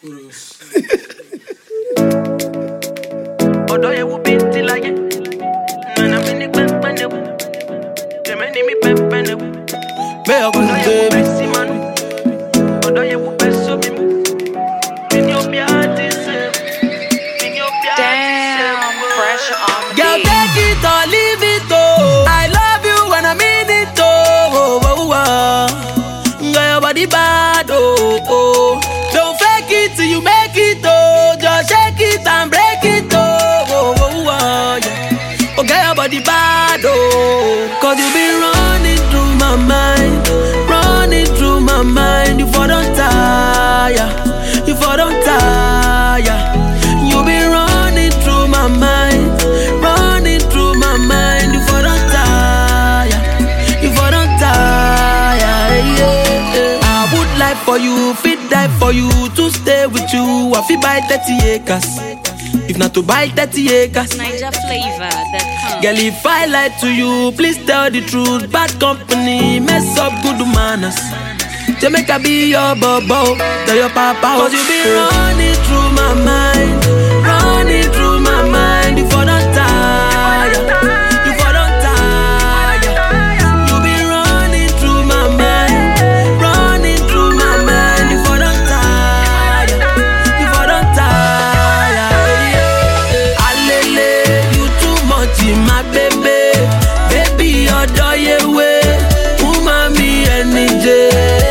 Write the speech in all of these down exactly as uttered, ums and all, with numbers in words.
Although you will be till I get, man, I'm in the pen, pen, the man in me pen, pen, May I go, baby? Although you will be so big, in your beard is in your Damn, pressure on the Girl, beat. take it or leave it, oh. I love you when I mean it, oh. oh, oh, oh. Girl, your body bad, oh, oh. Don't fake it till you make it, oh. Just shake it and break it, oh, oh, oh, oh yeah. Oh, girl, your body bad, oh. Cause you been running through my mind, running through my mind. You for don't tire, you for don't tire. You been running through my mind, running through my mind. You for don't tire, you for don't tire. Yeah. I would like for you, fit die for you, to stay with you. I feel buy thirty acres, if not to buy thirty acres. Niger flavor that comes. Girl, if I lie to you, please tell the truth. Bad company, mess up good manners. Jamaica be your bobo, tell your papa. Cause you been running through my mind, running through my mind. You for don't tire, you for don't tire. You been running through my mind, running through my mind. You for don't tire, you for don't tire. Alele, you too much in my baby, baby your doye way, umami enije.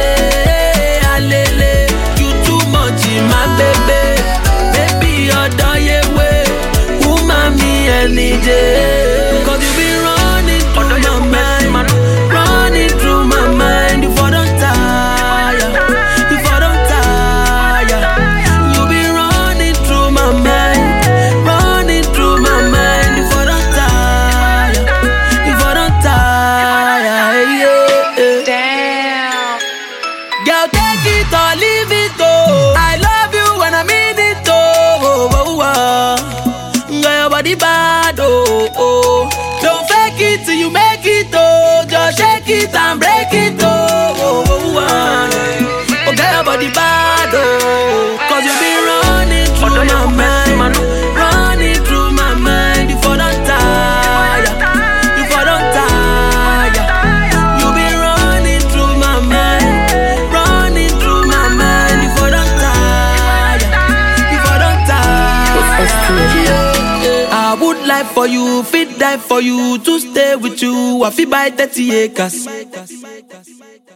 Alele, you too much in my baby, baby your doye way, umami enije. Cause you been running through my mind, running through my mind. You for don't tire, you for don't tire. You been running through my mind, running through my mind. You for don't tire, you for don't tire. Yeah. Damn. Girl, take it or leave it, oh. I love you when I mean it, oh. oh, oh, oh. Girl, your body bad, oh, oh. Don't fake it till you make it, oh. Just shake it and break it, oh, oh, oh, oh. Oh, girl, your body bad, oh. Cause you been running through my mind, running through my mind. You for don't tire, you for don't tire. You been running through my mind, running through my mind. You for don't tire, you for don't tire. I would like for you, fit die for you, to stay with you. I feel buy thirty acres.